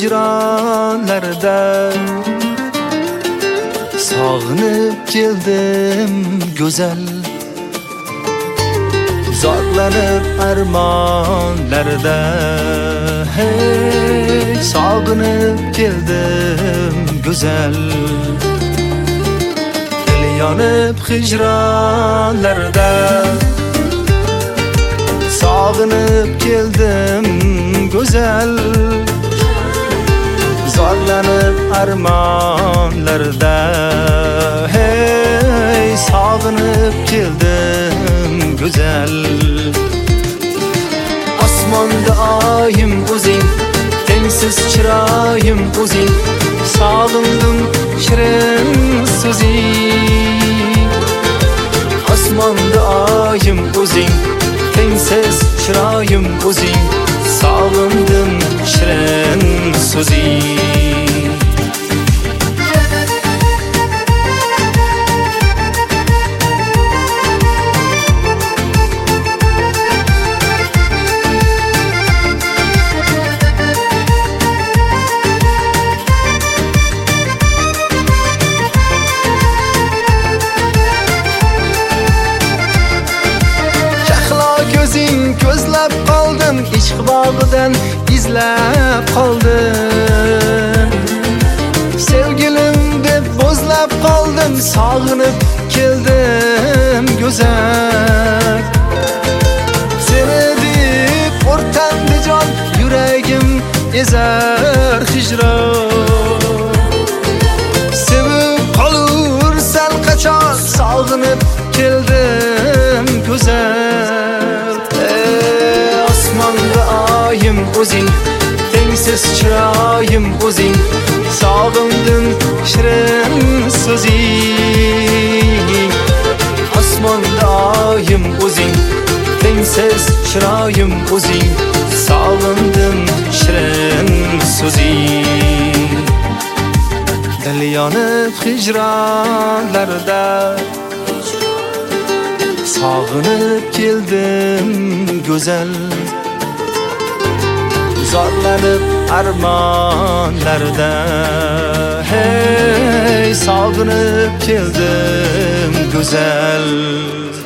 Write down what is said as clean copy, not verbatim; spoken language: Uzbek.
hicranlarda sog'inib keldim go'zal. Zorlanib armonlarda hey sog'inib keldim go'zal. Dil yonib hicranlarda sog'inib keldim go'zal. Zorlanib armonlarda hey sog'inib keldim go'zal. Osmonda oyim o'zing, tengsiz chiroyim o'zing, sog'indim shirin so'zing. Osmonda oyim o'zing, tengsiz chiroyim o'zing, sog'indim shirin so'zing. Ko'zlab qoldim, ishq bog'idan izlab qoldim. Sevgilim deb bo'zlab qoldim, sog'inib keldim go'zal. Seni deb o'rtandi jon, yuragim ezar hijron. Sevib qolursan qachon, sog'inib keldim go'zal. Osmonda oyim o'zing, tengsiz chiroyim o'zing, sog'indim shirin so'zing. Osmonda oyim o'zing, tengsiz chiroyim o'zing, sog'indim shirin so'zing. Dil yonib hijronlarda sog'inib keldim go'zal. Zorlanib armonlarda hey sog'inib keldim go'zal.